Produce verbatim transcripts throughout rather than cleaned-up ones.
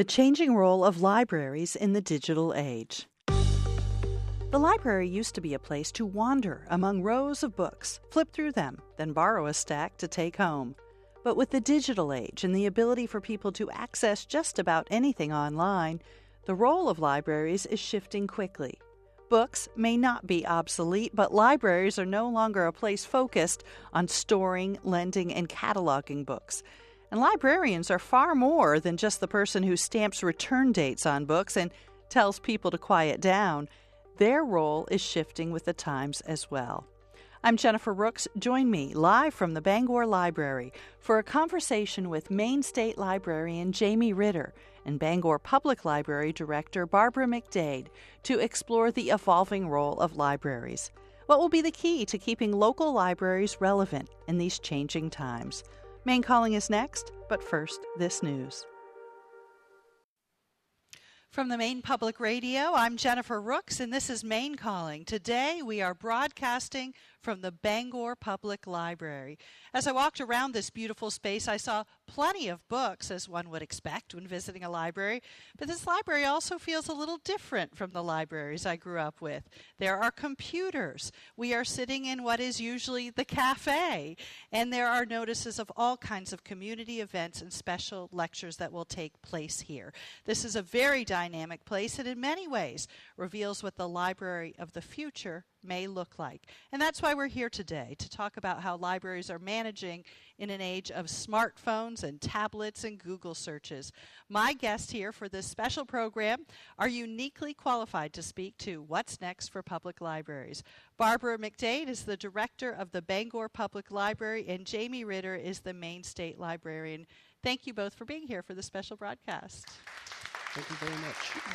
The changing role of libraries in the digital age. The library used to be a place to wander among rows of books, flip through them, then borrow a stack to take home. But with the digital age and the ability for people to access just about anything online, the role of libraries is shifting quickly. Books may not be obsolete, but libraries are no longer a place focused on storing, lending, and cataloging books. And librarians are far more than just the person who stamps return dates on books and tells people to quiet down. Their role is shifting with the times as well. I'm Jennifer Rooks. Join me live from the Bangor Library for a conversation with Maine State Librarian Jamie Ritter and Bangor Public Library Director Barbara McDade to explore the evolving role of libraries. What will be the key to keeping local libraries relevant in these changing times? Maine Calling is next, but first, this news. From the Maine Public Radio, I'm Jennifer Rooks, and this is Maine Calling. Today, we are broadcasting from the Bangor Public Library. As I walked around this beautiful space, I saw plenty of books, as one would expect when visiting a library. But this library also feels a little different from the libraries I grew up with. There are computers. We are sitting in what is usually the cafe. And there are notices of all kinds of community events and special lectures that will take place here. This is a very dynamic place and in many ways reveals what the library of the future may look like. And that's why we're here today, to talk about how libraries are managing in an age of smartphones and tablets and Google searches. My guests here for this special program are uniquely qualified to speak to what's next for public libraries. Barbara McDade is the director of the Bangor Public Library, and Jamie Ritter is the Maine State Librarian. Thank you both for being here for this special broadcast. Thank you very much.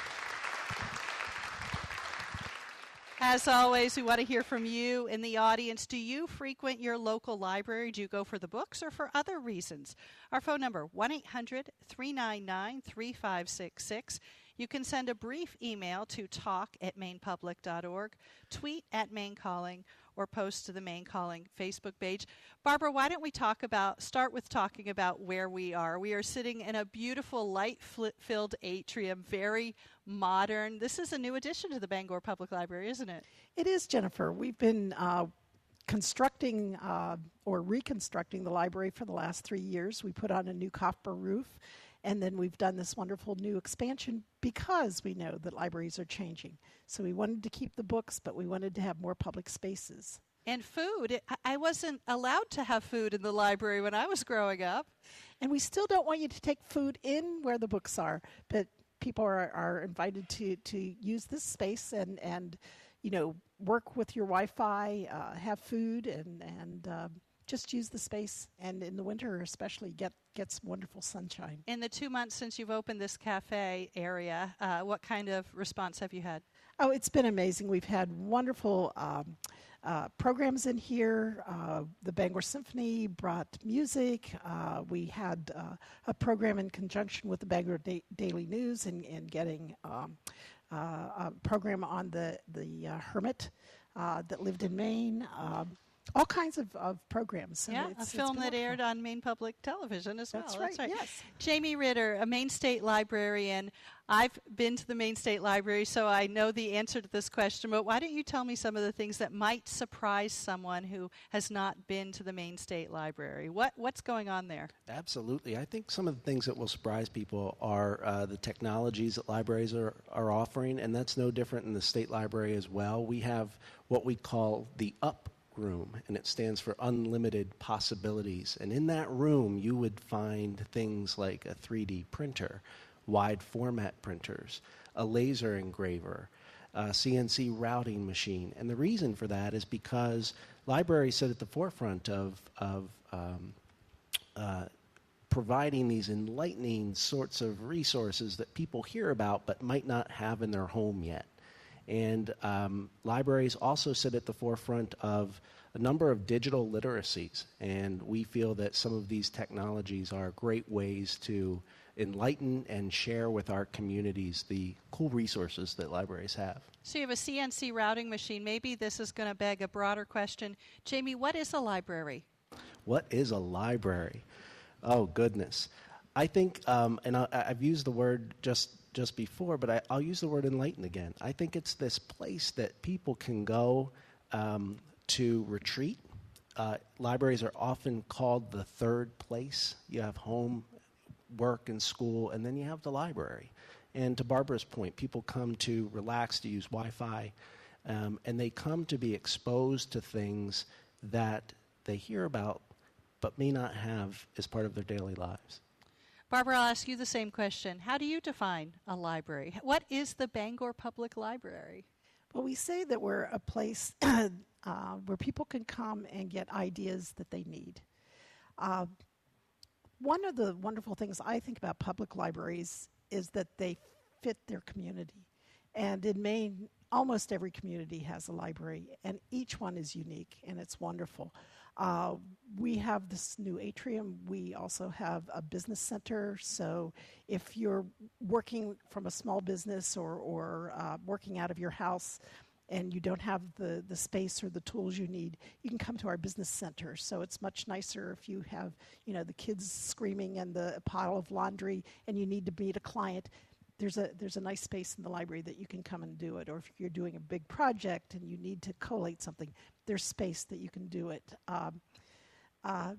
As always, we want to hear from you in the audience. Do you frequent your local library? Do you go for the books or for other reasons? Our phone number, one eight hundred, three nine nine, three five six six. You can send a brief email to talk at maine public dot org, tweet at Maine Calling, or post to the Maine Calling Facebook page. Barbara, why don't we talk about, start with talking about where we are. We are sitting in a beautiful light-filled atrium, very modern. This is a new addition to the Bangor Public Library, isn't it? It is, Jennifer. We've been uh, constructing uh, or reconstructing the library for the last three years. We put on a new copper roof, and then we've done this wonderful new expansion because we know that libraries are changing. So we wanted to keep the books, but we wanted to have more public spaces. And food. It, I wasn't allowed to have food in the library when I was growing up. And we still don't want you to take food in where the books are, but people are, are invited to, to use this space and, and, you know, work with your Wi-Fi, uh, have food, and, and uh, just use the space. And in the winter especially, get, get some wonderful sunshine. In the two months since you've opened this cafe area, uh, what kind of response have you had? Oh, it's been amazing. We've had wonderful um, uh, programs in here. Uh, the Bangor Symphony brought music. Uh, we had uh, a program in conjunction with the Bangor da- Daily News and, and getting um, uh, a program on the, the uh, hermit uh, that lived in Maine. Um, all kinds of, of programs. Yeah, a film that wonderful. aired on Maine Public Television as That's well. Right, That's right, yes. Jamie Ritter, a Maine State Librarian. I've been to the Maine State Library, so I know the answer to this question, but why don't you tell me some of the things that might surprise someone who has not been to the Maine State Library? What What's going on there? Absolutely. I think some of the things that will surprise people are uh, the technologies that libraries are, are offering, and that's no different in the State Library as well. We have what we call the UP room, and it stands for unlimited possibilities. And in that room, you would find things like a three D printer, wide format printers, a laser engraver, a C N C routing machine. And the reason for that is because libraries sit at the forefront of, of um, uh, providing these enlightening sorts of resources that people hear about but might not have in their home yet. And um, libraries also sit at the forefront of a number of digital literacies, and we feel that some of these technologies are great ways to enlighten and share with our communities the cool resources that libraries have. So you have a C N C routing machine. Maybe this is going to beg a broader question. Jamie, what is a library? What is a library? Oh, goodness. I think, um, and I, I've used the word just just before, but I, I'll use the word enlighten again. I think it's this place that people can go um, to retreat. Uh, libraries are often called the third place. You have home, work, and school, and then you have the library. And to Barbara's point, people come to relax, to use Wi-Fi, um, and they come to be exposed to things that they hear about but may not have as part of their daily lives. Barbara, I'll ask you the same question. How do you define a library? What is the Bangor Public Library? Well, we say that we're a place uh, where people can come and get ideas that they need. Uh, one of the wonderful things I think about public libraries is that they fit their community. And in Maine, almost every community has a library, and each one is unique, and it's wonderful. Uh, we have this new atrium. We also have a business center. So if you're working from a small business or, or uh, working out of your house and you don't have the, the space or the tools you need, you can come to our business center. So it's much nicer if you have, you know, the kids screaming and the pile of laundry and you need to meet a client. There's a there's a nice space in the library that you can come and do it. Or if you're doing a big project and you need to collate something, there's space that you can do it. Um, uh,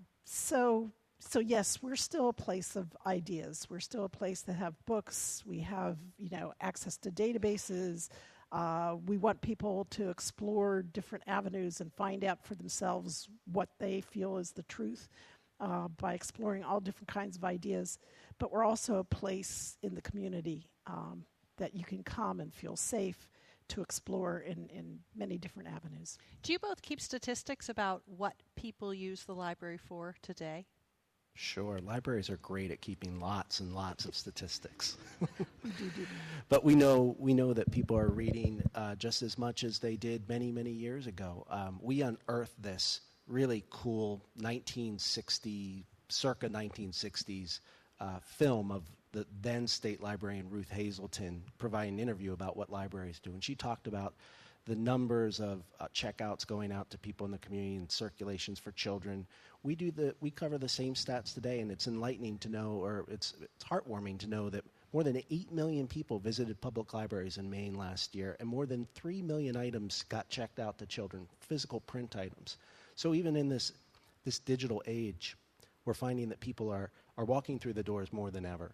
so so yes, we're still a place of ideas. We're still a place that have books. We have, you know, access to databases. Uh, we want people to explore different avenues and find out for themselves what they feel is the truth uh, by exploring all different kinds of ideas. But we're also a place in the community um, that you can come and feel safe to explore in, in many different avenues. Do you both keep statistics about what people use the library for today? Sure. Libraries are great at keeping lots and lots of statistics. We do do that. But we know we know that people are reading uh, just as much as they did many, many years ago. Um, we unearthed this really cool nineteen sixty, circa nineteen sixties Uh, film of the then state librarian Ruth Hazelton providing an interview about what libraries do. And she talked about the numbers of uh, checkouts going out to people in the community and circulations for children. We do the we cover the same stats today, and it's enlightening to know, or it's, it's heartwarming to know that more than eight million people visited public libraries in Maine last year, and more than three million items got checked out to children, physical print items. So even in this this digital age, we're finding that people are, are walking through the doors more than ever.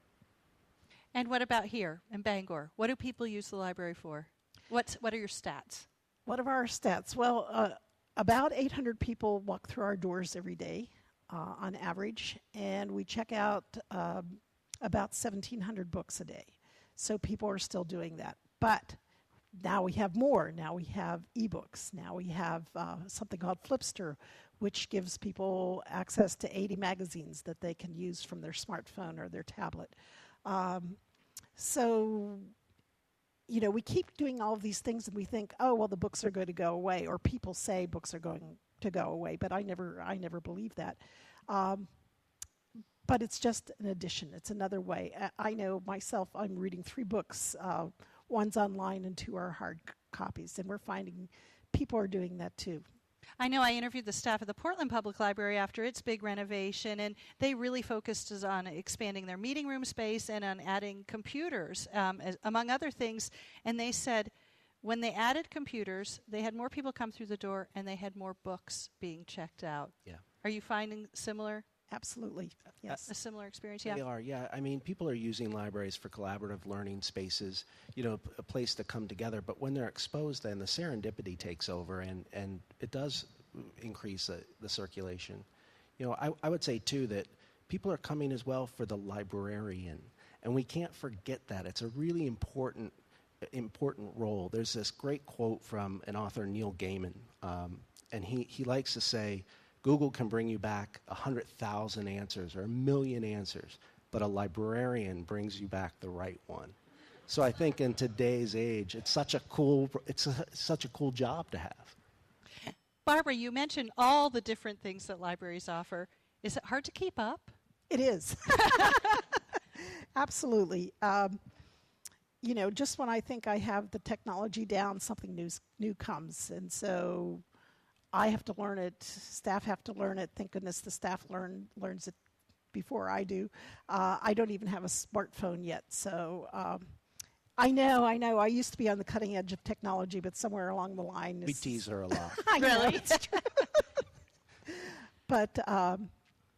And what about here in Bangor? What do people use the library for? What's, what are your stats? What are our stats? Well, uh, about eight hundred people walk through our doors every day uh, on average, and we check out um, about seventeen hundred books a day. So people are still doing that. But now we have more. Now we have ebooks. Now we have uh, something called Flipster, which gives people access to eighty magazines that they can use from their smartphone or their tablet. Um, so, you know, we keep doing all of these things and we think, oh, well, the books are going to go away, or people say books are going to go away, but I never, I never believe that. Um, but it's just an addition. It's another way. I, I know myself, I'm reading three books. Uh, one's online and two are hard c- copies, and we're finding people are doing that too. I know I interviewed the staff at the Portland Public Library after its big renovation, and they really focused on expanding their meeting room space and on adding computers, um, as, among other things. And they said when they added computers, they had more people come through the door, and they had more books being checked out. Yeah. Are you finding similar? Absolutely, yes. A similar experience, yeah. They are, yeah. I mean, people are using libraries for collaborative learning spaces, you know, a place to come together. But when they're exposed, then the serendipity takes over, and, and it does increase uh, the circulation. You know, I, I would say, too, that people are coming as well for the librarian. And we can't forget that. It's a really important important role. There's this great quote from an author, Neil Gaiman, um, and he, he likes to say, Google can bring you back one hundred thousand answers or a million answers, but a librarian brings you back the right one. So I think in today's age, it's such a cool it's a, such a cool job to have. Barbara, you mentioned all the different things that libraries offer. Is it hard to keep up? It is. Absolutely. Um, you know, just when I think I have the technology down, something new new comes, and so I have to learn it, staff have to learn it. Thank goodness the staff learn learns it before I do. Uh, I don't even have a smartphone yet, so um, I know, I know. I used to be on the cutting edge of technology, but somewhere along the line, We tease her a lot. I know, Really? it's true. but um,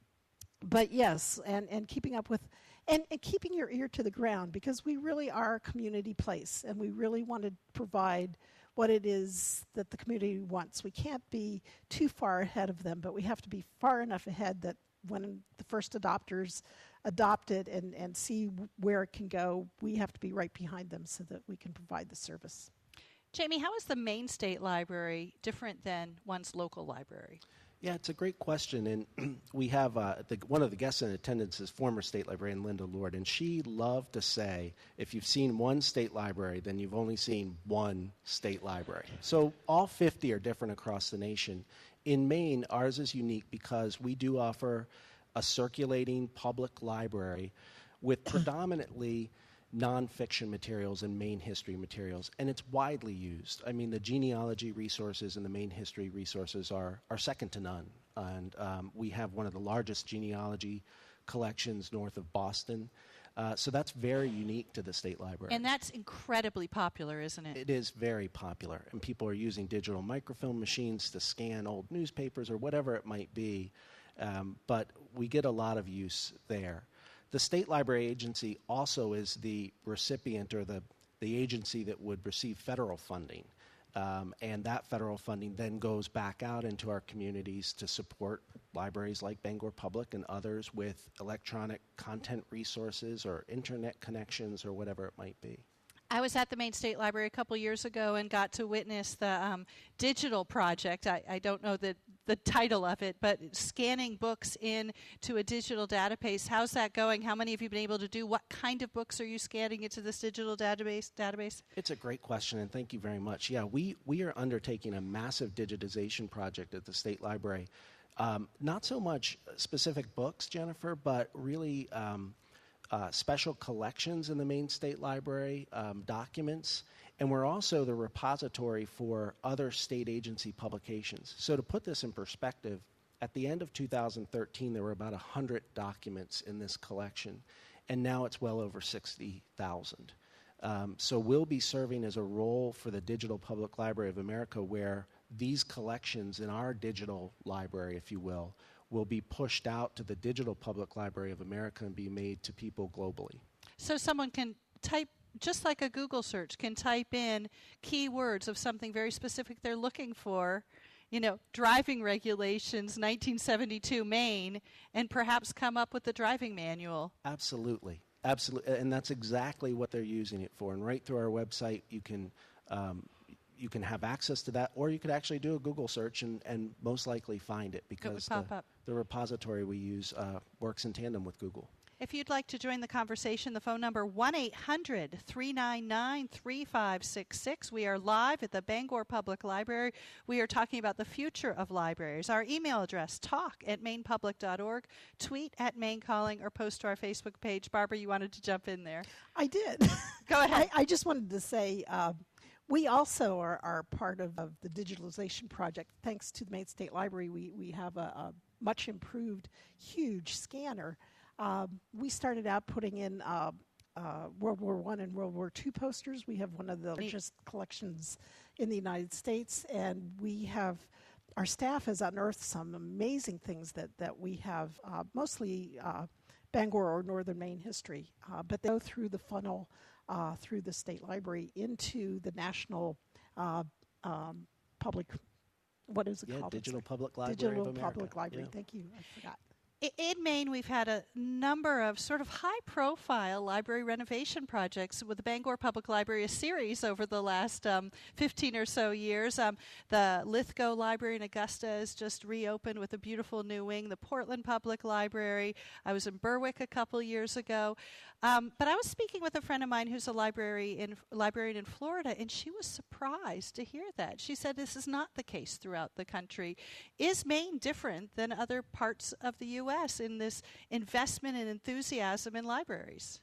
but yes, and, and keeping up with. And, and keeping your ear to the ground, because we really are a community place, and we really want to provide what it is that the community wants. We can't be too far ahead of them, but we have to be far enough ahead that when the first adopters adopt it and, and see where it can go, we have to be right behind them so that we can provide the service. Jamie, how is the Maine State Library different than one's local library? Yeah, it's a great question, and we have uh, the, one of the guests in attendance is former state librarian Linda Lord, and she loved to say, if you've seen one state library, then you've only seen one state library. So all fifty are different across the nation. In Maine, ours is unique because we do offer a circulating public library with predominantly nonfiction materials and Maine history materials, and it's widely used. I mean, the genealogy resources and the Maine history resources are, are second to none. And um, we have one of the largest genealogy collections north of Boston. Uh, so that's very unique to the state library. And that's incredibly popular, isn't it? It is very popular, and people are using digital microfilm machines to scan old newspapers or whatever it might be, um, but we get a lot of use there. The State Library Agency also is the recipient or the, the agency that would receive federal funding. Um, and that federal funding then goes back out into our communities to support libraries like Bangor Public and others with electronic content resources or internet connections or whatever it might be. I was at the Maine State Library a couple years ago and got to witness the um, digital project. I, I don't know the, the title of it, but scanning books into a digital database. How's that going? How many have you been able to do? What kind of books are you scanning into this digital database? database? It's a great question, and thank you very much. Yeah, we, we are undertaking a massive digitization project at the State Library. Um, not so much specific books, Jennifer, but really um, Uh, special collections in the Maine State Library, um, documents, and we're also the repository for other state agency publications. So to put this in perspective, at the end of two thousand thirteen, there were about one hundred documents in this collection, and now it's well over sixty thousand. Um, so we'll be serving as a role for the Digital Public Library of America, where these collections in our digital library, if you will, will be pushed out to the Digital Public Library of America and be made to people globally. So someone can type, just like a Google search, can type in keywords of something very specific they're looking for, you know, driving regulations, nineteen seventy-two Maine, and perhaps come up with the driving manual. Absolutely. Absolutely. And that's exactly what they're using it for. And right through our website, you can um, you can have access to that, or you could actually do a Google search and, and most likely find it, because it would pop the, up. the repository we use uh, works in tandem with Google. If you'd like to join the conversation, the phone number one eight hundred, three nine nine, three five six six. We are live at the Bangor Public Library. We are talking about the future of libraries. Our email address, talk at maine public dot org, tweet at Maine Calling, or post to our Facebook page. Barbara, you wanted to jump in there. I did. Go ahead. I, I just wanted to say um, we also are, are part of, of the digitalization project. Thanks to the Maine State Library, we, we have a, a much improved, huge scanner. Um, we started out putting in uh, uh, World War One and World War Two posters. We have one of the largest collections in the United States, and we have, our staff has unearthed some amazing things that, that we have, uh, mostly uh, Bangor or Northern Maine history, uh, but they go through the funnel uh, through the State Library into the National uh, um, Public, what is it yeah, called? Digital Public Library Digital of America. Public Library, Yeah. thank you, I forgot. In Maine, we've had a number of sort of high-profile library renovation projects with the Bangor Public Library, a series over the last um, fifteen or so years. Um, the Lithgow Library in Augusta has just reopened with a beautiful new wing. The Portland Public Library. I was in Berwick a couple years ago. Um, but I was speaking with a friend of mine who's a library in, librarian in Florida, and she was surprised to hear that. She said this is not the case throughout the country. Is Maine different than other parts of the U S in this investment and enthusiasm in libraries?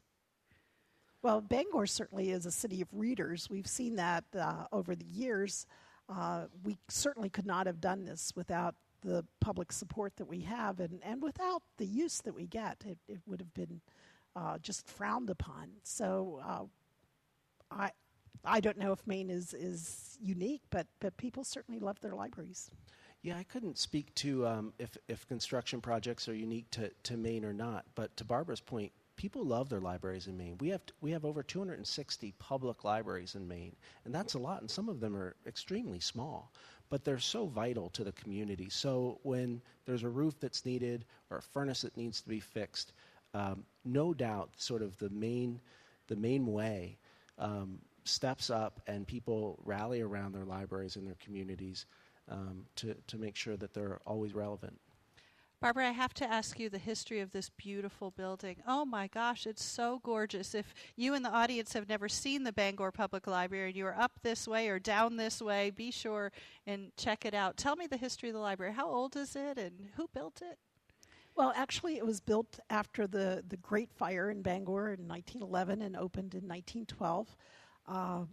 Well, Bangor certainly is a city of readers. We've seen that uh, over the years. Uh, we certainly could not have done this without the public support that we have, and, and without the use that we get, it, it would have been uh, just frowned upon. So uh, I I don't know if Maine is, is unique, but, but people certainly love their libraries. Yeah, I couldn't speak to um, if, if construction projects are unique to, to Maine or not, but to Barbara's point, people love their libraries in Maine. We have t- we have over two hundred sixty public libraries in Maine, and that's a lot, and some of them are extremely small, but they're so vital to the community. So when there's a roof that's needed or a furnace that needs to be fixed, um, no doubt sort of the main, the main way um, steps up and people rally around their libraries in their communities um, to, to make sure that they're always relevant. Barbara, I have to ask you the history of this beautiful building. Oh my gosh, it's so gorgeous. If you in the audience have never seen the Bangor Public Library and you are up this way or down this way, be sure and check it out. Tell me the history of the library. How old is it and who built it? Well, actually, it was built after the, the Great Fire in Bangor in nineteen eleven and opened in nineteen twelve. Um,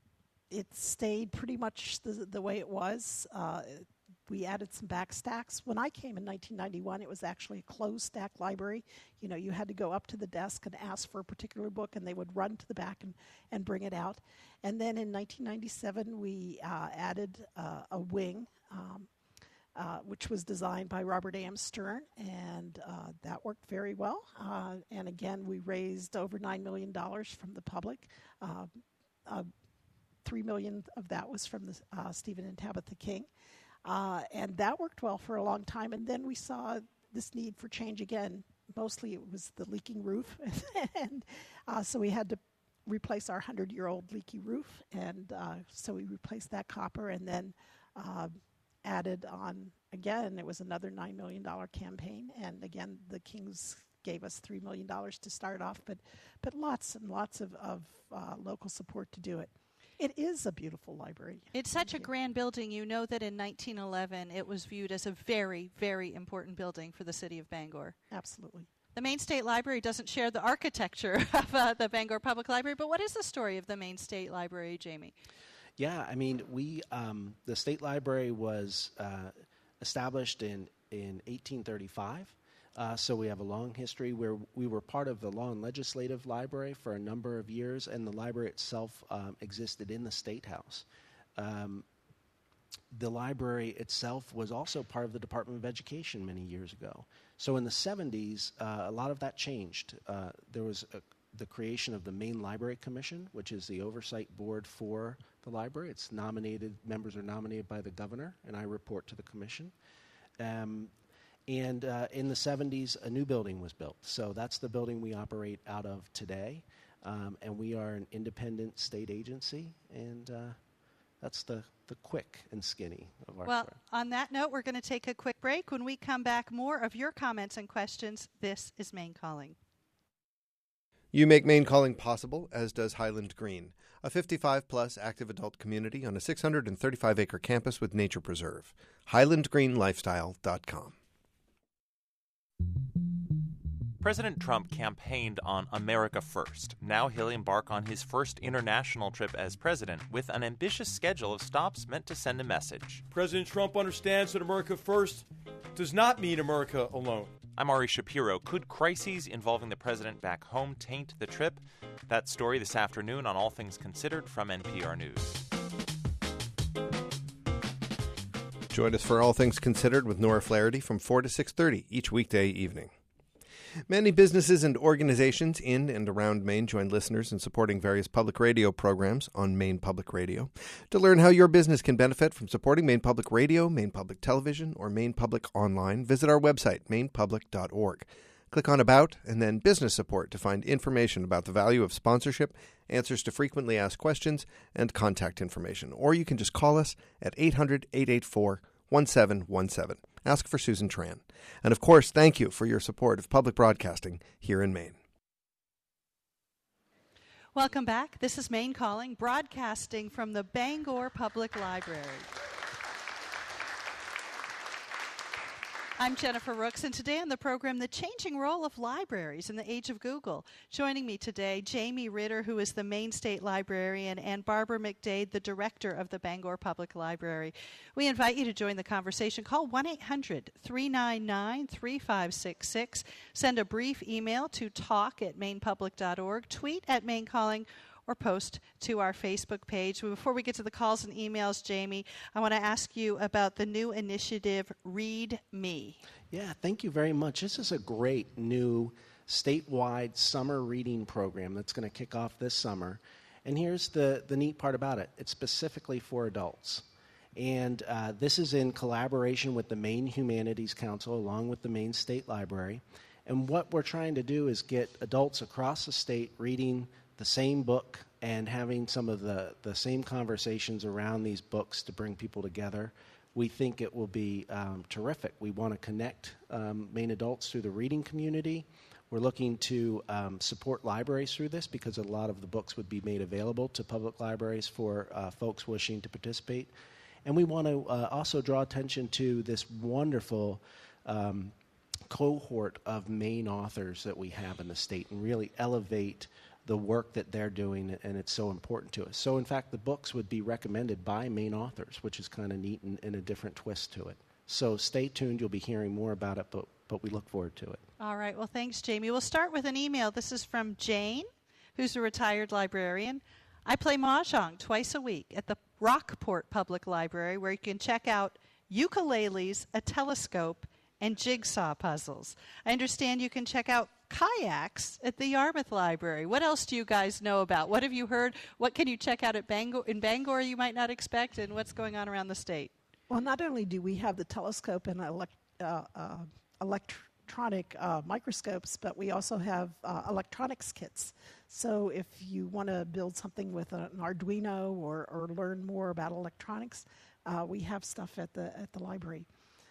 it stayed pretty much the, the way it was. Uh, We added some back stacks. When I came in nineteen ninety-one, it was actually a closed stack library. You know, you had to go up to the desk and ask for a particular book, and they would run to the back and, and bring it out. And then in nineteen ninety-seven, we uh, added uh, a wing, um, uh, which was designed by Robert A M Stern, and uh, that worked very well. Uh, and again, we raised over nine million dollars from the public. Uh, uh, three million dollars of that was from the uh, Stephen and Tabitha King. Uh, and that worked well for a long time. And then we saw this need for change again. Mostly it was the leaking roof. and uh, so we had to replace our hundred-year-old leaky roof. And uh, so we replaced that copper and then uh, added on, again, it was another nine million dollars campaign. And again, the Kings gave us three million dollars to start off, but, but lots and lots of, of uh, local support to do it. It is a beautiful library. It's such a grand building. You know that in nineteen eleven it was viewed as a very, very important building for the city of Bangor. Absolutely. The Maine State Library doesn't share the architecture of uh, the Bangor Public Library, but what is the story of the Maine State Library, Jamie? Yeah, I mean, we um, the State Library was uh, established in, in eighteen thirty-five. Uh, so we have a long history where we were part of the Law and Legislative Library for a number of years, and the library itself um, existed in the State House. Um, the library itself was also part of the Department of Education many years ago. So in the seventies, uh, a lot of that changed. Uh, there was a, the creation of the Maine Library Commission, which is the oversight board for the library. It's nominated, members are nominated by the governor, and I report to the commission. Um, And uh, in the seventies, a new building was built. So that's the building we operate out of today. Um, and we are an independent state agency. And uh, that's the, the quick and skinny of our Well, story. On that note, we're going to take a quick break. When we come back, more of your comments and questions. This is Maine Calling. You make Maine Calling possible, as does Highland Green, a fifty-five plus active adult community on a six hundred thirty-five acre campus with nature preserve. highland green lifestyle dot com. President Trump campaigned on America First. Now he'll embark on his first international trip as president with an ambitious schedule of stops meant to send a message. President Trump understands that America First does not mean America alone. I'm Ari Shapiro. Could crises involving the president back home taint the trip? That story this afternoon on All Things Considered from N P R News. Join us for All Things Considered with Nora Flaherty from four to six thirty each weekday evening. Many businesses and organizations in and around Maine join listeners in supporting various public radio programs on Maine Public Radio. To learn how your business can benefit from supporting Maine Public Radio, Maine Public Television, or Maine Public Online, visit our website, maine public dot org. Click on About and then Business Support to find information about the value of sponsorship, answers to frequently asked questions, and contact information. Or you can just call us at eight hundred, eight eight four, one seven one seven. Ask for Susan Tran. And of course, thank you for your support of public broadcasting here in Maine. Welcome back. This is Maine Calling, broadcasting from the Bangor Public Library. I'm Jennifer Rooks, and today on the program, the changing role of libraries in the age of Google. Joining me today, Jamie Ritter, who is the Maine State Librarian, and Barbara McDade, the Director of the Bangor Public Library. We invite you to join the conversation. Call one eight hundred, three nine nine, three five six six. Send a brief email to talk at maine public dot org. Tweet at Maine Calling, or post to our Facebook page. Before we get to the calls and emails, Jamie, I want to ask you about the new initiative, Read Me. Yeah, thank you very much. This is a great new statewide summer reading program that's going to kick off this summer. And here's the, the neat part about it. It's specifically for adults. And uh, this is in collaboration with the Maine Humanities Council along with the Maine State Library. And what we're trying to do is get adults across the state reading the same book and having some of the, the same conversations around these books to bring people together. We think it will be um, terrific. We want to connect um, Maine adults through the reading community. We're looking to um, support libraries through this because a lot of the books would be made available to public libraries for uh, folks wishing to participate. And we want to uh, also draw attention to this wonderful um, cohort of Maine authors that we have in the state and really elevate the work that they're doing, and it's so important to us. So, in fact, the books would be recommended by Maine authors, which is kind of neat and, and a different twist to it. So stay tuned. You'll be hearing more about it, but, but we look forward to it. All right. Well, thanks, Jamie. We'll start with an email. This is from Jane, who's a retired librarian. I play mahjong twice a week at the Rockport Public Library, where you can check out ukuleles, a telescope, and jigsaw puzzles. I understand you can check out kayaks at the Yarmouth Library. What else do you guys know about? What have you heard? What can you check out at Bangor, in Bangor you might not expect, and what's going on around the state? Well, not only do we have the telescope and elect, uh, uh, electronic uh, microscopes, but we also have uh, electronics kits. So if you want to build something with an Arduino or, or learn more about electronics, uh, we have stuff at the at the library.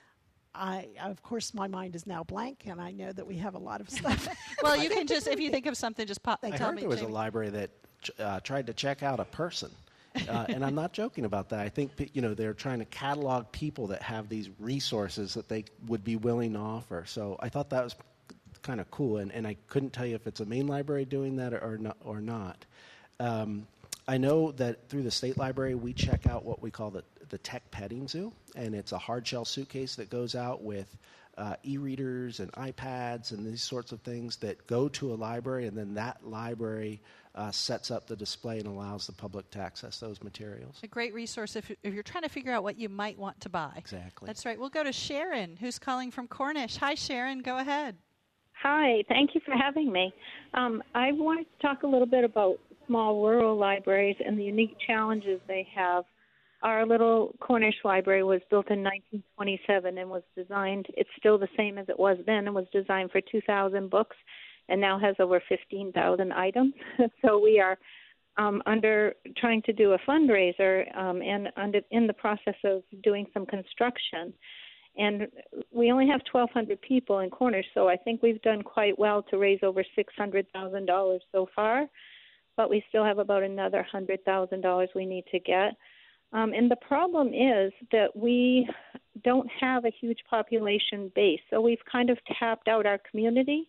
I, of course, my mind is now blank, and I know that we have a lot of stuff. Well, you can just, if you think of something, just pop. I tell heard me, there was Jamie. a library that uh, tried to check out a person, uh, and I'm not joking about that. I think you know they're trying to catalog people that have these resources that they would be willing to offer. So I thought that was kind of cool, and, and I couldn't tell you if it's a Maine library doing that or, or not. Or not. Um, I know that through the state library we check out what we call the the Tech Petting Zoo, and it's a hard shell suitcase that goes out with uh, e-readers and iPads and these sorts of things that go to a library, and then that library uh, sets up the display and allows the public to access those materials. A great resource if, if you're trying to figure out what you might want to buy. Exactly. That's right. We'll go to Sharon, who's calling from Cornish. Hi, Sharon. Go ahead. Hi. Thank you for having me. Um, I wanted to talk a little bit about small rural libraries and the unique challenges they have. Our little Cornish library was built in nineteen twenty-seven and was designed, it's still the same as it was then, and was designed for two thousand books and now has over fifteen thousand items. So we are um, under trying to do a fundraiser um, and under, in the process of doing some construction. And we only have twelve hundred people in Cornish, so I think we've done quite well to raise over six hundred thousand dollars so far, but we still have about another one hundred thousand dollars we need to get. Um, and the problem is that we don't have a huge population base, so we've kind of tapped out our community.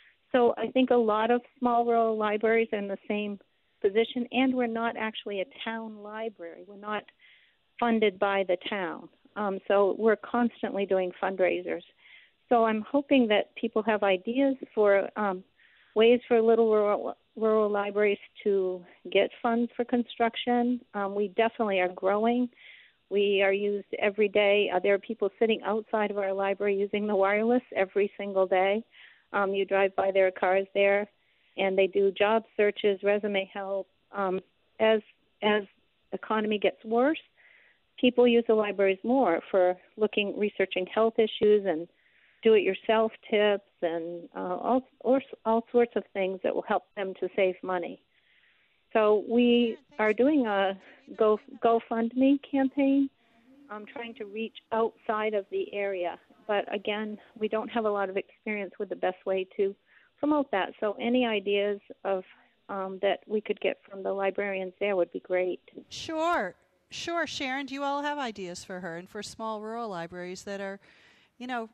So I think a lot of small rural libraries are in the same position, and we're not actually a town library. We're not funded by the town. Um, so we're constantly doing fundraisers. So I'm hoping that people have ideas for um, ways for little rural, rural libraries to get funds for construction. Um, we definitely are growing. We are used every day. Uh, there are people sitting outside of our library using the wireless every single day. Um, you drive by their cars there, and they do job searches, resume help. Um, as as economy gets worse, people use the libraries more for looking, researching health issues and do-it-yourself tips and uh, all, all all sorts of things that will help them to save money. So we are doing a Go GoFundMe campaign, um, trying to reach outside of the area. But again, we don't have a lot of experience with the best way to promote that. So any ideas of um, that we could get from the librarians there would be great. Sure. Sure, Sharon. Do you all have ideas for her and for small rural libraries that are, you know,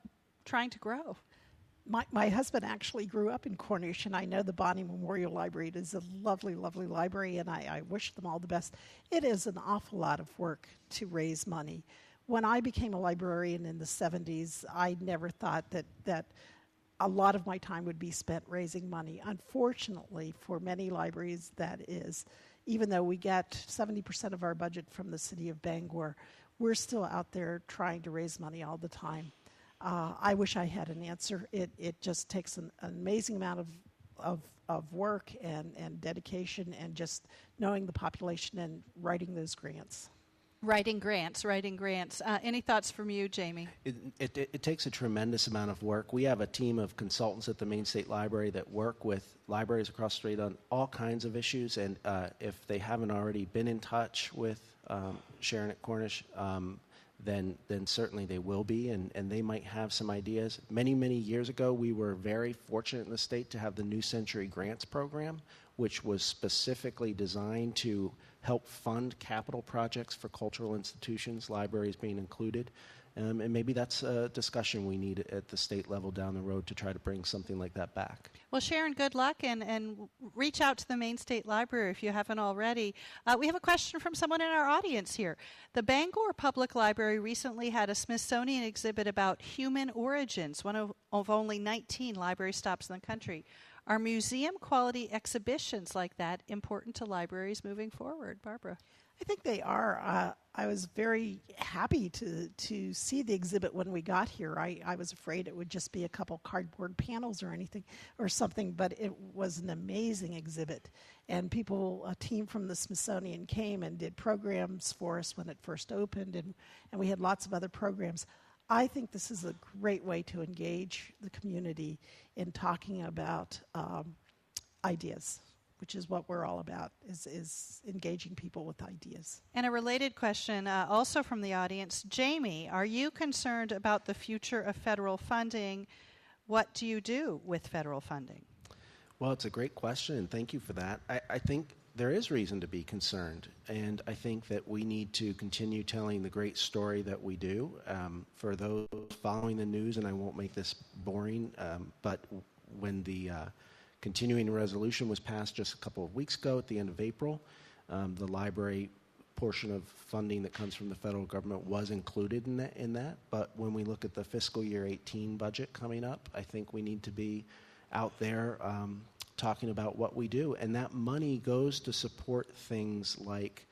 trying to grow? My, my husband actually grew up in Cornish, and I know the Bonnie Memorial Library. It is a lovely, lovely library, and I, I wish them all the best. It is an awful lot of work to raise money. When I became a librarian in the seventies, I never thought that, that a lot of my time would be spent raising money. Unfortunately, for many libraries, that is. Even though we get seventy percent of our budget from the city of Bangor, we're still out there trying to raise money all the time. Uh, I wish I had an answer. It it just takes an, an amazing amount of of of work and, and dedication and just knowing the population and writing those grants. Writing grants, writing grants. Uh, any thoughts from you, Jamie? It, it, it takes a tremendous amount of work. We have a team of consultants at the Maine State Library that work with libraries across the state on all kinds of issues, and uh, if they haven't already been in touch with um, Sharon at Cornish, um, then then certainly they will be, and, and they might have some ideas. Many, many years ago, we were very fortunate in the state to have the New Century Grants Program, which was specifically designed to help fund capital projects for cultural institutions, libraries being included. Um, and maybe that's a discussion we need at the state level down the road to try to bring something like that back. Well, Sharon, good luck, and, and reach out to the Maine State Library if you haven't already. Uh, we have a question from someone in our audience here. The Bangor Public Library recently had a Smithsonian exhibit about human origins, one of, of only nineteen library stops in the country. Are museum-quality exhibitions like that important to libraries moving forward? Barbara? I think they are. Uh, I was very happy to to see the exhibit when we got here. I, I was afraid it would just be a couple cardboard panels or anything or something, but it was an amazing exhibit. And people, a team from the Smithsonian came and did programs for us when it first opened, and, and we had lots of other programs. I think this is a great way to engage the community in talking about um, ideas, which is what we're all about, is, is engaging people with ideas. And a related question, uh, also from the audience. Jamie, are you concerned about the future of federal funding? What do you do with federal funding? Well, it's a great question, and thank you for that. I, I think there is reason to be concerned, and I think that we need to continue telling the great story that we do. Um, for those following the news, and I won't make this boring, um, but when the uh, continuing resolution was passed just a couple of weeks ago at the end of April, um, the library portion of funding that comes from the federal government was included in that, in that. But when we look at the fiscal year eighteen budget coming up, I think we need to be out there um, talking about what we do. And that money goes to support things like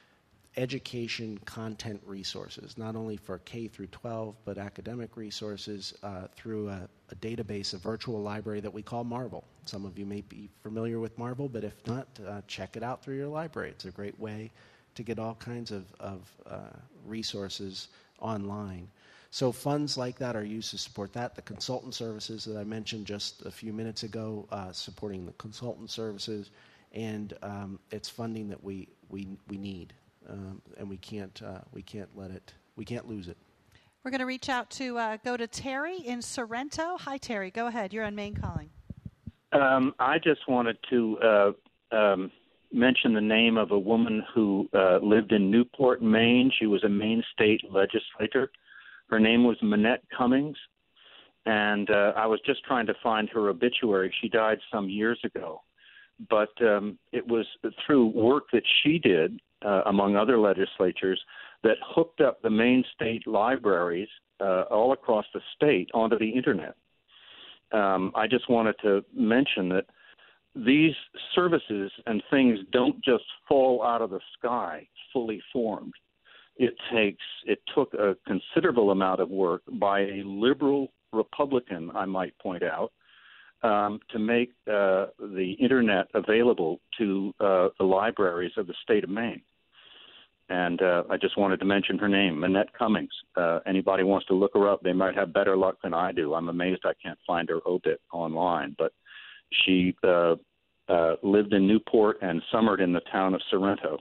education content resources, not only for K through twelve, but academic resources uh, through a, a database, a virtual library that we call Marvel. Some of you may be familiar with Marvel, but if not, uh, check it out through your library. It's a great way to get all kinds of, of uh, resources online. So funds like that are used to support that. The consultant services that I mentioned just a few minutes ago, uh, supporting the consultant services, and um, it's funding that we we we need, um, and we can't uh, we can't let it we can't lose it. We're going to reach out to uh, go to Terry in Sorrento. Hi, Terry. Go ahead. You're on Maine Calling. Um, I just wanted to uh, um, mention the name of a woman who uh, lived in Newport, Maine. She was a Maine state legislator. Her name was Manette Cummings, and uh, I was just trying to find her obituary. She died some years ago, but um, it was through work that she did, uh, among other legislatures, that hooked up the Maine state libraries uh, all across the state onto the Internet. Um, I just wanted to mention that these services and things don't just fall out of the sky fully formed. It takes it took a considerable amount of work by a liberal Republican, I might point out, um, to make uh, the Internet available to uh, the libraries of the state of Maine. And uh, I just wanted to mention her name, Manette Cummings. Uh, anybody wants to look her up, they might have better luck than I do. I'm amazed I can't find her obit online. But she uh, uh, lived in Newport and summered in the town of Sorrento.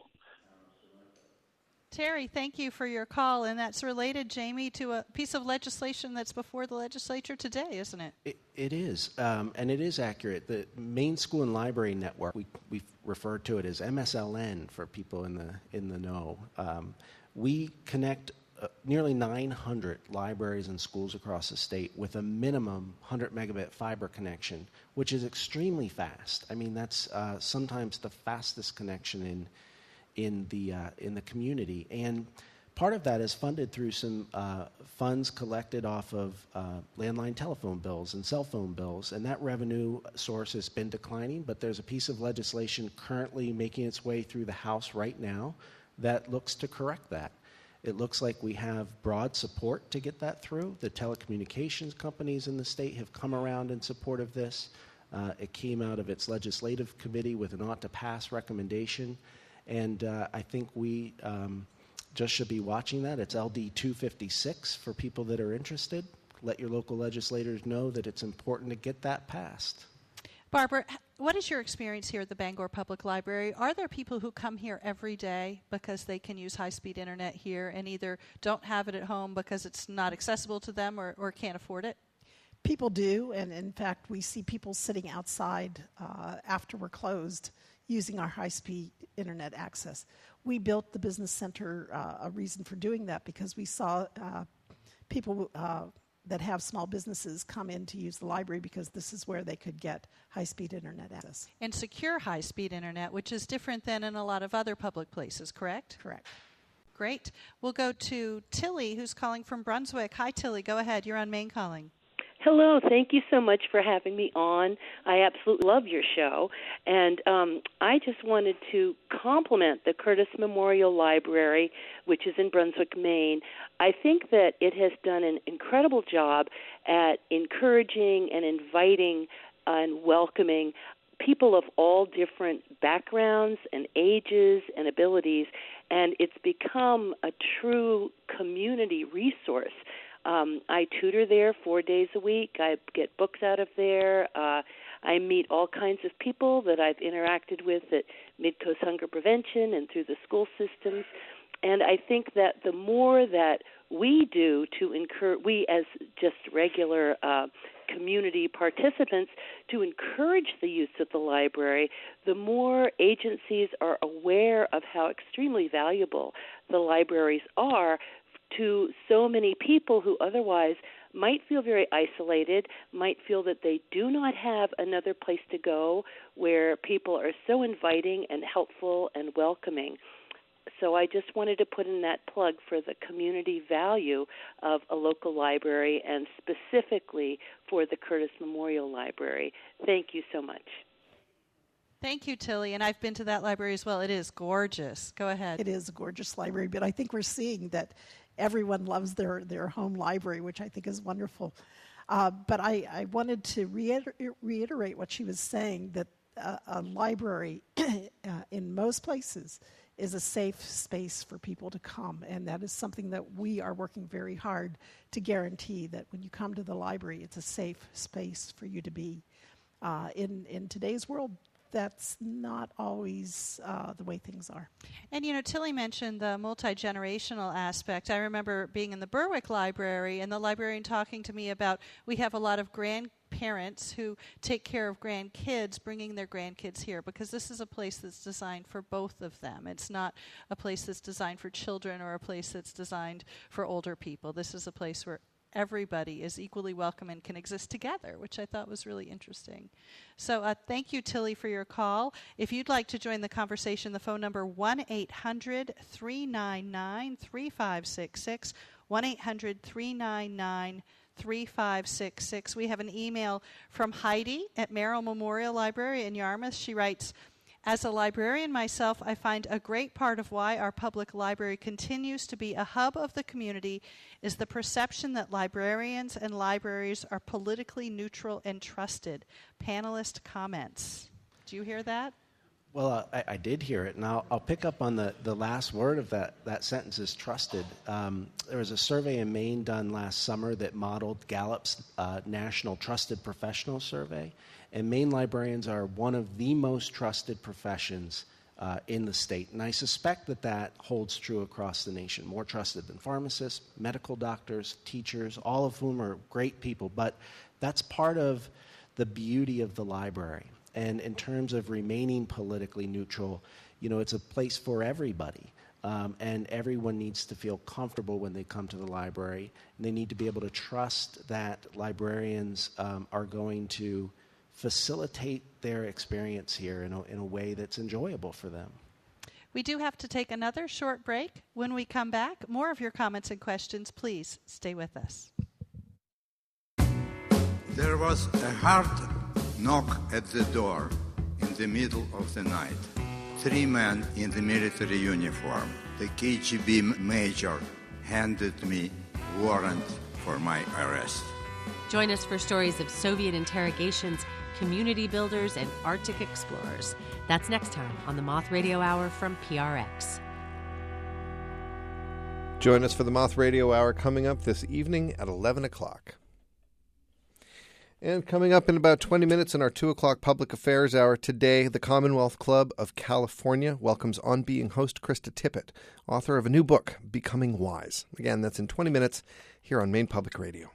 Terry, thank you for your call, and that's related, Jamie, to a piece of legislation that's before the legislature today, isn't it? It, it is, um, and it is accurate. The Maine School and Library Network, we we refer to it as M S L N for people in the in the know. Um, we connect uh, nearly nine hundred libraries and schools across the state with a minimum one hundred megabit fiber connection, which is extremely fast. I mean, that's uh, sometimes the fastest connection in in the uh, in the community. And part of that is funded through some uh, funds collected off of uh, landline telephone bills and cell phone bills, and that revenue source has been declining, but there's a piece of legislation currently making its way through the House right now that looks to correct that. It looks like we have broad support to get that through. The telecommunications companies in the state have come around in support of this. Uh, it came out of its legislative committee with an ought-to-pass recommendation, and uh, I think we um, just should be watching that. It's L D two fifty-six for people that are interested. Let your local legislators know that it's important to get that passed. Barbara, what is your experience here at the Bangor Public Library? Are there people who come here every day because they can use high-speed internet here and either don't have it at home because it's not accessible to them or, or can't afford it? People do, and in fact, we see people sitting outside uh, after we're closed using our high-speed internet access. We built the business center, uh, a reason for doing that, because we saw uh, people uh, that have small businesses come in to use the library because this is where they could get high-speed internet access. And secure high-speed internet, which is different than in a lot of other public places, correct? Correct. Great. We'll go to Tilly, who's calling from Brunswick. Hi, Tilly. Go ahead. You're on Main Calling. Hello. Thank you so much for having me on. I absolutely love your show. And um, I just wanted to compliment the Curtis Memorial Library, which is in Brunswick, Maine. I think that it has done an incredible job at encouraging and inviting and welcoming people of all different backgrounds and ages and abilities, and it's become a true community resource. Um, I tutor there four days a week. I get books out of there. Uh, I meet all kinds of people that I've interacted with at Midcoast Hunger Prevention and through the school systems. And I think that the more that we do to encourage, we as just regular uh, community participants, to encourage the use of the library, the more agencies are aware of how extremely valuable the libraries are to so many people who otherwise might feel very isolated, might feel that they do not have another place to go where people are so inviting and helpful and welcoming. So I just wanted to put in that plug for the community value of a local library and specifically for the Curtis Memorial Library. Thank you so much. Thank you, Tilly. And I've been to that library as well. It is gorgeous. Go ahead. It is a gorgeous library, but I think we're seeing that everyone loves their, their home library, which I think is wonderful. Uh, but I, I wanted to reiter- reiterate what she was saying, that uh, a library uh, in most places is a safe space for people to come, and that is something that we are working very hard to guarantee, that when you come to the library, it's a safe space for you to be. Uh, in, in today's world, that's not always uh, the way things are. And, you know, Tilly mentioned the multi-generational aspect. I remember being in the Berwick Library and the librarian talking to me about we have a lot of grandparents who take care of grandkids, bringing their grandkids here, because this is a place that's designed for both of them. It's not a place that's designed for children or a place that's designed for older people. This is a place where everybody is equally welcome and can exist together, which I thought was really interesting. So uh, thank you, Tilly, for your call. If you'd like to join the conversation, the phone number one eight hundred three nine nine three five six six, one eight hundred three nine nine three five six six. We have an email from Heidi at Merrill Memorial Library in Yarmouth. She writes, as a librarian myself, I find a great part of why our public library continues to be a hub of the community is the perception that librarians and libraries are politically neutral and trusted. Panelist comments. Do you hear that? Well, uh, I, I did hear it, and I'll, I'll pick up on the, the last word of that, that sentence is trusted. Um, there was a survey in Maine done last summer that modeled Gallup's uh, National Trusted Professional Survey, and Maine librarians are one of the most trusted professions uh, in the state. And I suspect that that holds true across the nation, more trusted than pharmacists, medical doctors, teachers, all of whom are great people. But that's part of the beauty of the library. And in terms of remaining politically neutral, you know, it's a place for everybody. Um, and everyone needs to feel comfortable when they come to the library. And they need to be able to trust that librarians um, are going to facilitate their experience here in a, in a way that's enjoyable for them. We do have to take another short break. When we come back, more of your comments and questions. Please stay with us. There was a hard knock at the door in the middle of the night. Three men in the military uniform. The K G B major handed me warrant for my arrest. Join us for stories of Soviet interrogations, community builders, and Arctic explorers. That's next time on the Moth Radio Hour from P R X. Join us for the Moth Radio Hour coming up this evening at eleven o'clock. And coming up in about twenty minutes in our two o'clock Public Affairs Hour today, the Commonwealth Club of California welcomes On Being host Krista Tippett, author of a new book, Becoming Wise. Again, that's in twenty minutes here on Maine Public Radio.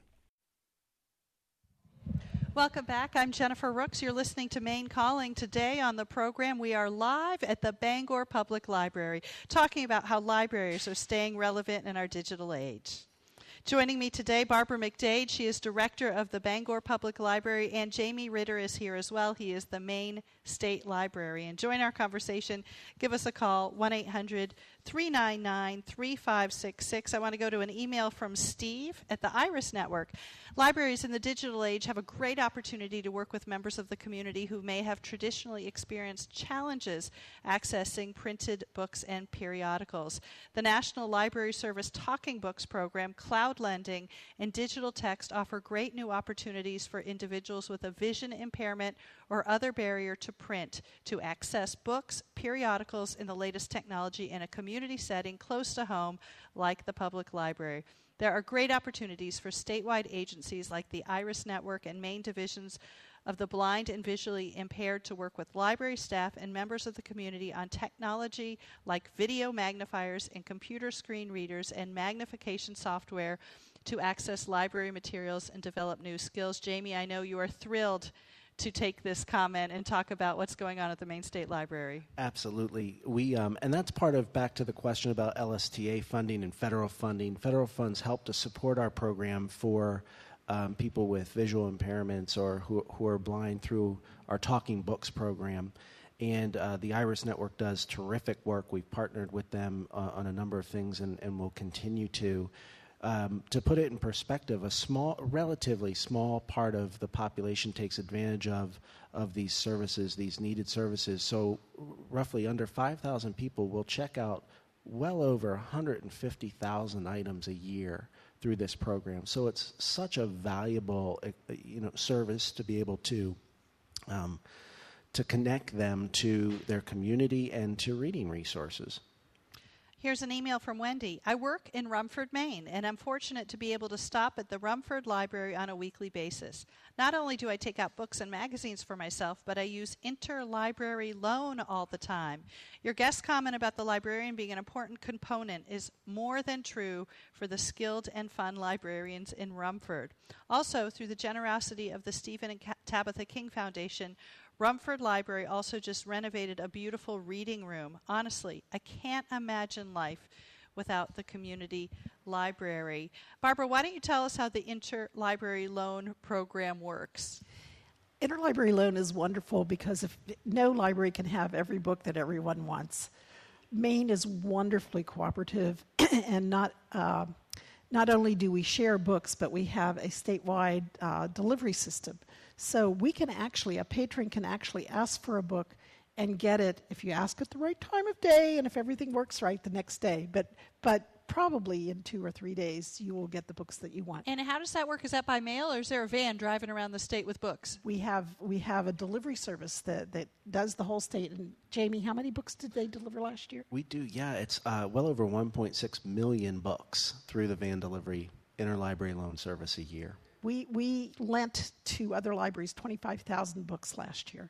Welcome back. I'm Jennifer Rooks. You're listening to Maine Calling. Today on the program, we are live at the Bangor Public Library, talking about how libraries are staying relevant in our digital age. Joining me today, Barbara McDade. She is director of the Bangor Public Library, and Jamie Ritter is here as well. He is the Maine State Librarian. Join our conversation. Give us a call, one eight hundred three nine nine three five six six. I want to go to an email from Steve at the Iris Network. Libraries in the digital age have a great opportunity to work with members of the community who may have traditionally experienced challenges accessing printed books and periodicals. The National Library Service Talking Books program, Cloud Lending, and digital text offer great new opportunities for individuals with a vision impairment or other barrier to print to access books, periodicals, and the latest technology in a community setting close to home like the public library. There are great opportunities for statewide agencies like the Iris Network and Maine divisions of the blind and visually impaired to work with library staff and members of the community on technology like video magnifiers and computer screen readers and magnification software to access library materials and develop new skills. Jamie, I know you are thrilled to take this comment and talk about what's going on at the Maine State Library. Absolutely. We um, and that's part of, back to the question about L S T A funding and federal funding. Federal funds help to support our program for um, people with visual impairments or who, who are blind through our Talking Books program. And uh, the Iris Network does terrific work. We've partnered with them uh, on a number of things and, and will continue to. Um, to put it in perspective, a small, relatively small part of the population takes advantage of of these services, these needed services. So roughly under five thousand people will check out well over one hundred fifty thousand items a year through this program. So it's such a valuable, uh, you know, service to be able to um, to connect them to their community and to reading resources. Here's an email from Wendy. I work in Rumford, Maine, and I'm fortunate to be able to stop at the Rumford Library on a weekly basis. Not only do I take out books and magazines for myself, but I use interlibrary loan all the time. Your guest comment about the librarian being an important component is more than true for the skilled and fun librarians in Rumford. Also, through the generosity of the Stephen and Tabitha King Foundation, Rumford Library also just renovated a beautiful reading room. Honestly, I can't imagine life without the community library. Barbara, why don't you tell us how the interlibrary loan program works? Interlibrary loan is wonderful because if no library can have every book that everyone wants. Maine is wonderfully cooperative, and not uh, not only do we share books, but we have a statewide uh, delivery system. So we can actually, a patron can actually ask for a book and get it if you ask at the right time of day and if everything works right the next day. But but probably in two or three days you will get the books that you want. And how does that work? Is that by mail, or is there a van driving around the state with books? We have we have a delivery service that, that does the whole state. And Jamie, how many books did they deliver last year? We do, yeah. It's uh, well over one point six million books through the van delivery interlibrary loan service a year. We we lent to other libraries twenty-five thousand books last year.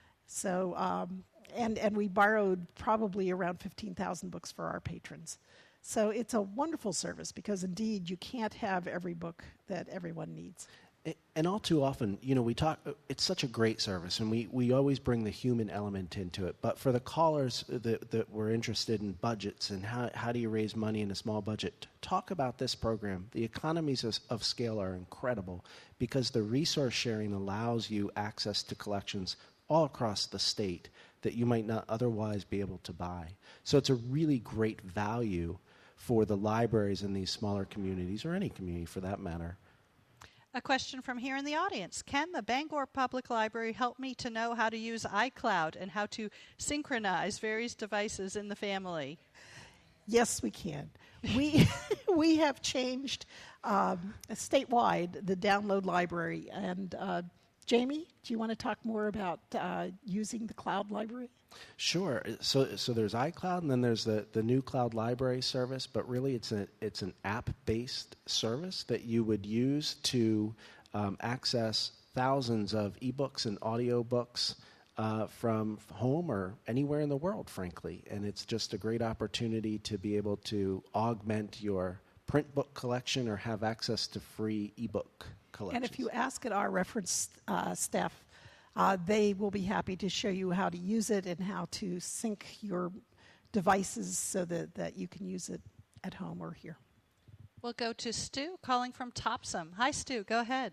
So um, and and we borrowed probably around fifteen thousand books for our patrons. So it's a wonderful service because indeed you can't have every book that everyone needs. And all too often, you know, we talk, it's such a great service, and we, we always bring the human element into it. But for the callers that, that were interested in budgets and how, how do you raise money in a small budget, talk about this program. The economies of, of scale are incredible because the resource sharing allows you access to collections all across the state that you might not otherwise be able to buy. So it's a really great value for the libraries in these smaller communities, or any community for that matter. A question from here in the audience. Can the Bangor Public Library help me to know how to use iCloud and how to synchronize various devices in the family? Yes, we can. We we have changed um, statewide the download library. And uh, Jamie, do you want to talk more about uh, using the cloud library? Sure. So so there's iCloud, and then there's the, the new cloud library service, but really it's a it's an app-based service that you would use to um, access thousands of ebooks and audiobooks uh, from home or anywhere in the world, frankly. And it's just a great opportunity to be able to augment your print book collection or have access to free ebook collections. And if you ask at our reference uh, staff, Uh, they will be happy to show you how to use it and how to sync your devices so that, that you can use it at home or here. We'll go to Stu calling from Topsom. Hi, Stu. Go ahead.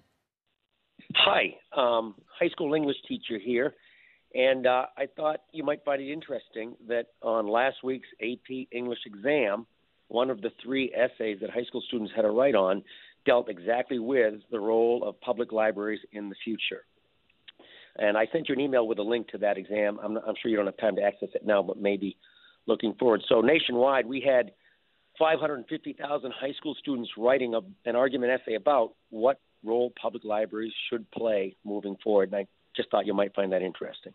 Hi. Um, high school English teacher here. And uh, I thought you might find it interesting that on last week's A P English exam, one of the three essays that high school students had to write on dealt exactly with the role of public libraries in the future. And I sent you an email with a link to that exam. I'm, I'm sure you don't have time to access it now, but maybe looking forward. So nationwide, we had five hundred fifty thousand high school students writing a, an argument essay about what role public libraries should play moving forward. And I just thought you might find that interesting.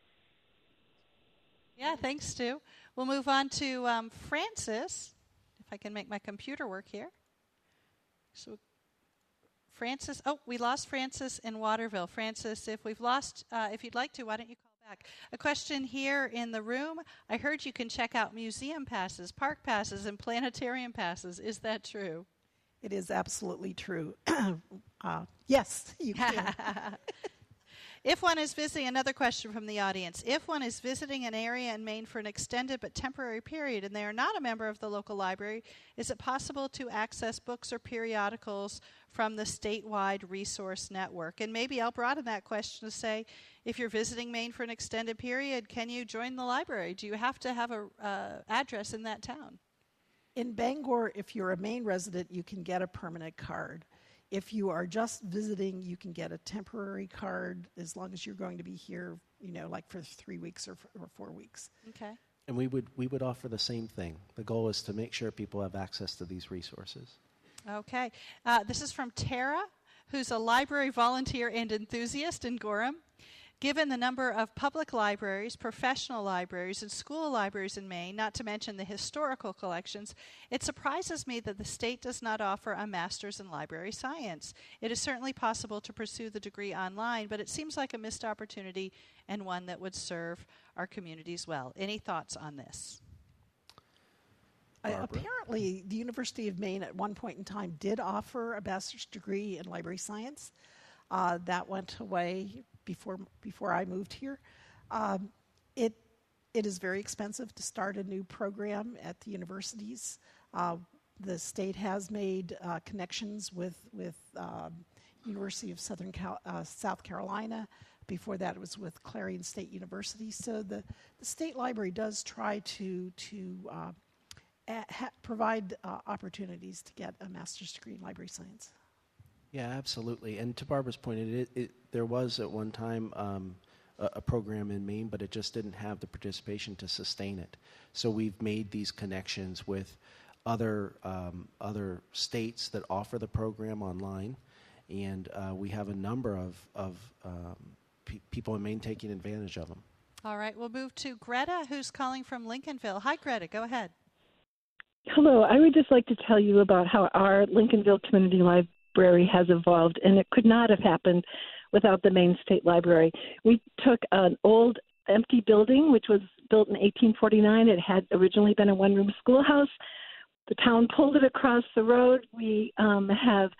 Yeah, thanks, Stu. We'll move on to um, Francis, if I can make my computer work here. So Francis, oh, we lost Francis in Waterville. Francis, if we've lost, uh, if you'd like to, why don't you call back? A question here in the room. I heard you can check out museum passes, park passes, and planetarium passes. Is that true? It is absolutely true. uh, yes, you can. If one is visiting, another question from the audience. If one is visiting an area in Maine for an extended but temporary period and they are not a member of the local library, is it possible to access books or periodicals from the statewide resource network? And maybe I'll broaden that question to say, if you're visiting Maine for an extended period, can you join the library? Do you have to have an uh, address in that town? In Bangor, if you're a Maine resident, you can get a permanent card. If you are just visiting, you can get a temporary card as long as you're going to be here, you know, like for three weeks or, or four weeks. Okay. And we would we would offer the same thing. The goal is to make sure people have access to these resources. Okay. Uh, this is from Tara, who's a library volunteer and enthusiast in Gorham. Given the number of public libraries, professional libraries, and school libraries in Maine, not to mention the historical collections, it surprises me that the state does not offer a master's in library science. It is certainly possible to pursue the degree online, but it seems like a missed opportunity and one that would serve our communities well. Any thoughts on this? Uh, apparently, the University of Maine at one point in time did offer a bachelor's degree in library science. Uh, that went away before before I moved here. Um, it it is very expensive to start a new program at the universities. Uh, the state has made uh, connections with with um, University of Southern Cal- uh, South Carolina. Before that, it was with Clarion State University. So the, the state library does try to to uh, a- ha- provide uh, opportunities to get a master's degree in library science. Yeah, absolutely. And to Barbara's point, it, it, it, there was at one time um, a, a program in Maine, but it just didn't have the participation to sustain it. So we've made these connections with other um, other states that offer the program online, and uh, we have a number of, of um, pe- people in Maine taking advantage of them. All right, we'll move to Greta, who's calling from Lincolnville. Hi, Greta. Go ahead. Hello. I would just like to tell you about how our Lincolnville Community Library Library has evolved, and it could not have happened without the Maine State Library. We took an old empty building, which was built in eighteen forty-nine. It had originally been a one-room schoolhouse. The town pulled it across the road. We um, have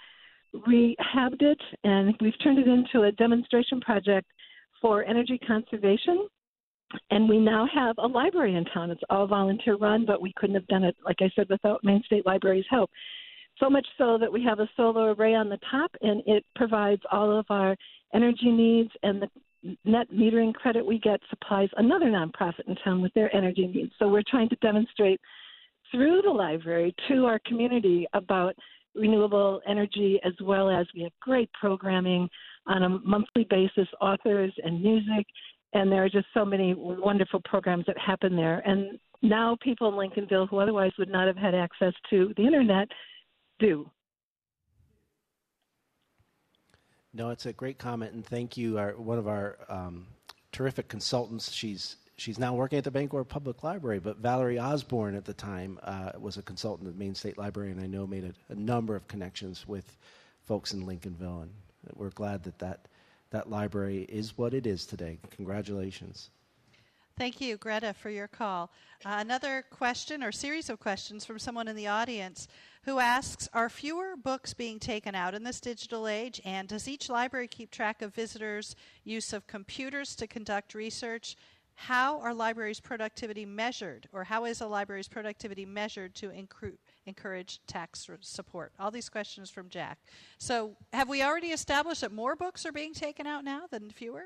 rehabbed it, and we've turned it into a demonstration project for energy conservation. And we now have a library in town. It's all volunteer run, but we couldn't have done it, like I said, without Maine State Library's help. So much so that we have a solar array on the top, and it provides all of our energy needs, and the net metering credit we get supplies another nonprofit in town with their energy needs. So we're trying to demonstrate through the library to our community about renewable energy, as well as we have great programming on a monthly basis, authors and music, and there are just so many wonderful programs that happen there. And now people in Lincolnville who otherwise would not have had access to the internet do. No, it's a great comment, and thank you. Our, one of our um, terrific consultants, she's she's now working at the Bangor Public Library, but Valerie Osborne at the time uh, was a consultant at Maine State Library, and I know made a, a number of connections with folks in Lincolnville, and we're glad that that, that library is what it is today. Congratulations. Thank you, Greta, for your call. Uh, another question or series of questions from someone in the audience who asks, are fewer books being taken out in this digital age, and does each library keep track of visitors' use of computers to conduct research? How are libraries' productivity measured, or how is a library's productivity measured to incru- encourage tax support? All these questions from Jack. So have we already established that more books are being taken out now than fewer?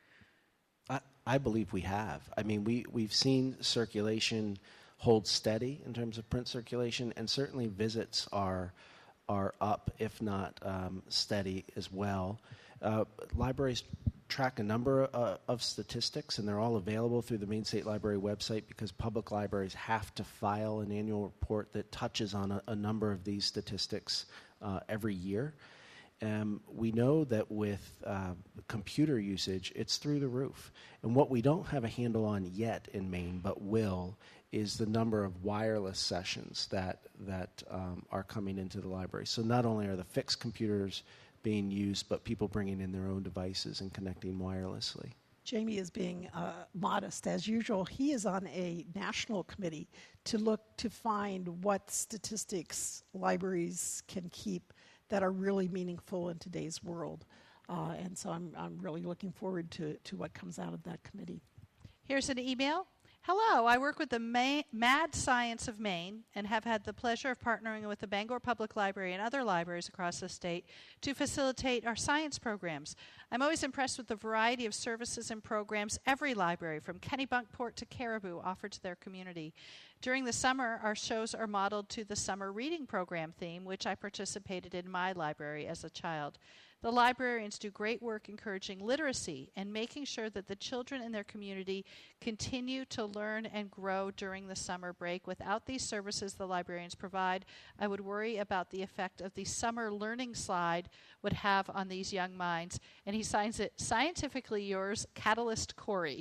I, I believe we have. I mean, we, we've seen circulation hold steady in terms of print circulation, and certainly visits are are up, if not um, steady as well. Uh, libraries track a number uh, of statistics, and they're all available through the Maine State Library website, because public libraries have to file an annual report that touches on a, a number of these statistics uh, every year. Um, we know that with uh, computer usage, it's through the roof. And what we don't have a handle on yet in Maine, but will, is the number of wireless sessions that that um, are coming into the library. So not only are the fixed computers being used, but people bringing in their own devices and connecting wirelessly. Jamie is being uh, modest as usual. He is on a national committee to look to find what statistics libraries can keep that are really meaningful in today's world. Uh, and so I'm, I'm really looking forward to, to what comes out of that committee. Here's an email. Hello, I work with the Ma- Mad Science of Maine and have had the pleasure of partnering with the Bangor Public Library and other libraries across the state to facilitate our science programs. I'm always impressed with the variety of services and programs every library, from Kennebunkport to Caribou, offer to their community. During the summer, our shows are modeled to the summer reading program theme, which I participated in my library as a child. The librarians do great work encouraging literacy and making sure that the children in their community continue to learn and grow during the summer break. Without these services the librarians provide, I would worry about the effect of the summer learning slide would have on these young minds. And he signs it, scientifically yours, Catalyst Corey.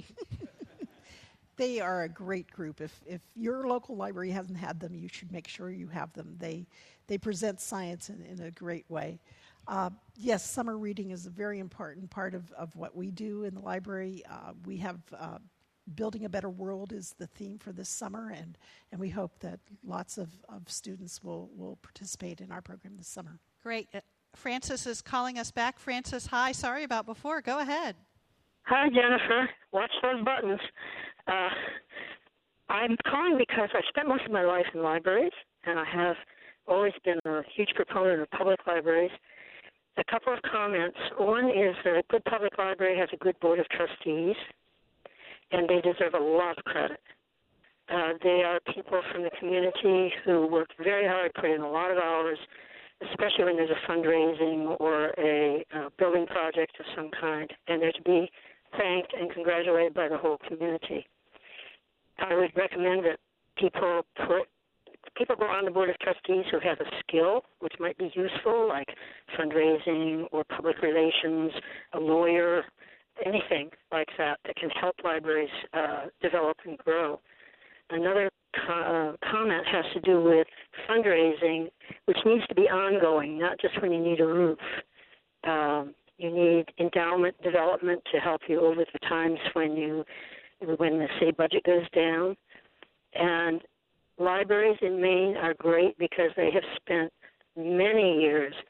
They are a great group. If if your local library hasn't had them, you should make sure you have them. They they present science in, in a great way. Uh, yes, summer reading is a very important part of, of what we do in the library. Uh, we have uh, Building a Better World is the theme for this summer, and, and we hope that lots of, of students will, will participate in our program this summer. Great. Uh, Francis is calling us back. Francis, hi. Sorry about before. Go ahead. Hi, Jennifer. Watch those buttons. Uh, I'm calling because I spent most of my life in libraries, and I have always been a huge proponent of public libraries. A couple of comments. One is that a good public library has a good board of trustees, and they deserve a lot of credit. Uh, they are people from the community who work very hard, put in a lot of hours, especially when there's a fundraising or a uh, building project of some kind, and they're to be thanked and congratulated by the whole community. I would recommend that people put People go on the Board of Trustees who have a skill which might be useful, like fundraising or public relations, a lawyer, anything like that that can help libraries uh, develop and grow. Another co- uh, comment has to do with fundraising, which needs to be ongoing, not just when you need a roof. Um, you need endowment development to help you over the times when you, when the, say, budget goes down. And libraries in Maine are great because they have spent many years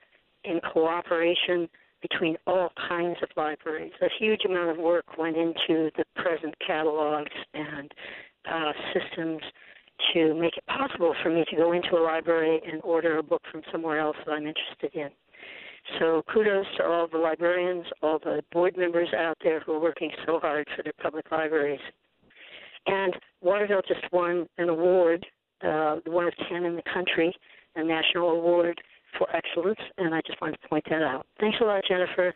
in cooperation between all kinds of libraries. A huge amount of work went into the present catalogs and uh, systems to make it possible for me to go into a library and order a book from somewhere else that I'm interested in. So kudos to all the librarians, all the board members out there who are working so hard for their public libraries. And Waterville just won an award, uh, one of ten in the country, a national award for excellence, and I just wanted to point that out. Thanks a lot, Jennifer.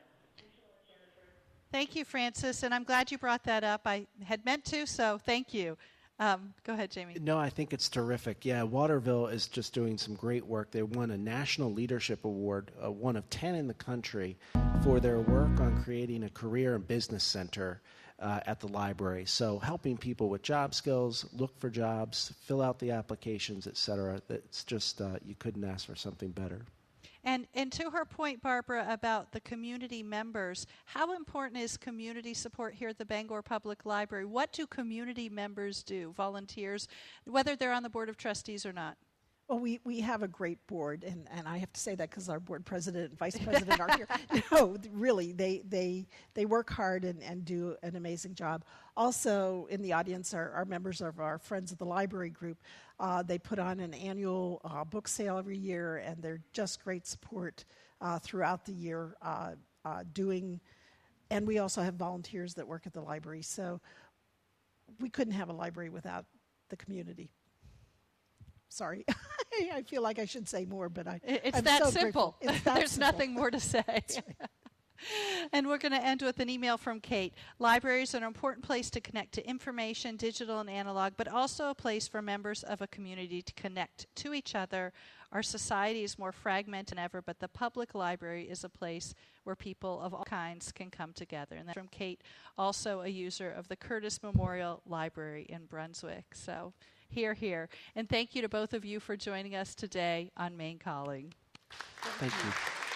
Thank you, Frances, and I'm glad you brought that up. I had meant to, so thank you. Um, go ahead, Jamie. No, I think it's terrific. Yeah, Waterville is just doing some great work. They won a National Leadership Award, uh, one of ten in the country, for their work on creating a career and business center uh, at the library. So helping people with job skills, look for jobs, fill out the applications, et cetera. It's just, uh, you couldn't ask for something better. And and to her point, Barbara, about the community members, how important is community support here at the Bangor Public Library? What do community members do, volunteers, whether they're on the Board of Trustees or not? Well, we, we have a great board, and, and I have to say that because our board president and vice president are here. No, really, they they they work hard and, and do an amazing job. Also, in the audience are, are members of our Friends of the Library group. Uh, they put on an annual uh, book sale every year, and they're just great support uh, throughout the year uh, uh, doing, and we also have volunteers that work at the library. So we couldn't have a library without the community. Sorry, I feel like I should say more, but I, it's I'm that so simple. It's that There's simple. nothing more to say. Right. And we're going to end with an email from Kate. Libraries are an important place to connect to information, digital and analog, but also a place for members of a community to connect to each other. Our society is more fragmented than ever, but the public library is a place where people of all kinds can come together. And that's from Kate, also a user of the Curtis Memorial Library in Brunswick. So hear, hear. And thank you to both of you for joining us today on Maine Calling. Thank you.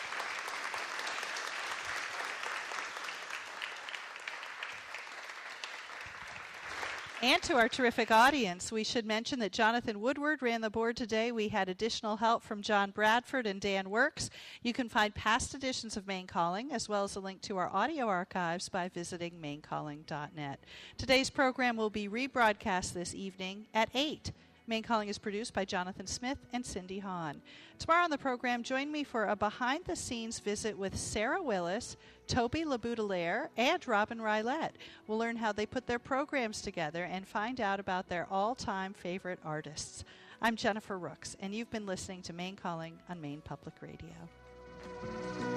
And to our terrific audience, we should mention that Jonathan Woodward ran the board today. We had additional help from John Bradford and Dan Works. You can find past editions of Maine Calling, as well as a link to our audio archives by visiting maine calling dot net. Today's program will be rebroadcast this evening at eight. Maine Calling is produced by Jonathan Smith and Cindy Hahn. Tomorrow on the program, join me for a behind-the-scenes visit with Sarah Willis, Toby LaBoudelaire, and Robin Rylette. We'll learn how they put their programs together and find out about their all-time favorite artists. I'm Jennifer Rooks, and you've been listening to Maine Calling on Maine Public Radio.